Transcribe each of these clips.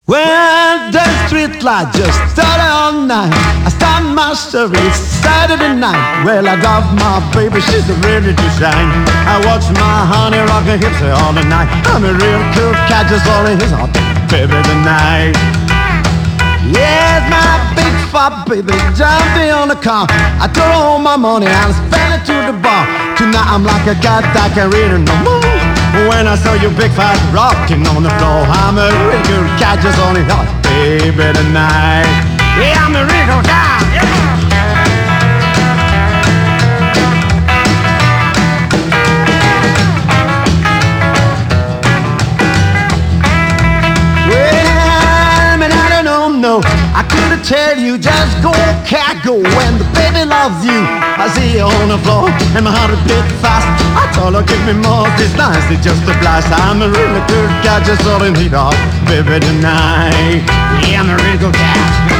Well, the street light just started all night. I started my story, it's Saturday night. Well, I got my baby, she's ready to shine. I watch my honey rock her hips all the night. I'm a real cool cat, just holding his hot baby tonight. Yes, my big fat baby jumping on the car. I took all my money and spent it to the bar. Tonight I'm like a cat, I can't read it no more. When I saw you big fat rocking on the floor, I'm a real good cat, just only hot baby tonight. Yeah, I'm a real good cat. Well, man, I don't know. I couldn't tell you, just go, cat, go. When the baby loves you, I see you on the floor and my heart a bit fast. I told her, give me more, this nice, it's just a blast. I'm a really good cat, just holding it off, baby, tonight. Yeah, I'm a really good cat.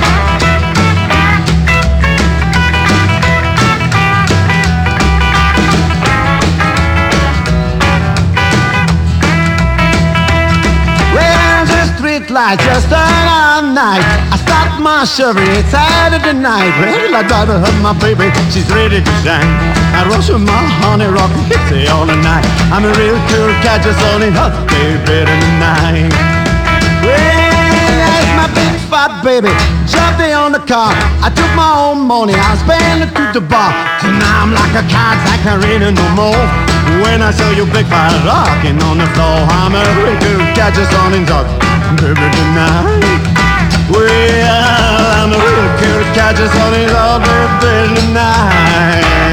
Light just turn all night. I start my Chevy, it's Saturday night. Well, I drive her home, my baby, she's ready to shine. I rush with my honey rock, it's all the night. I'm a real cool cat, just only hot baby tonight. Well, that's my big fat baby, jumped on the car. I took my own money, I spent it to the bar. Tonight I'm like a cat, I can't read it no more. When I saw you big fat rocking on the floor, I'm a real cool cat, just only hot baby tonight. Well, I'm a real cool cat, just holding all baby tonight.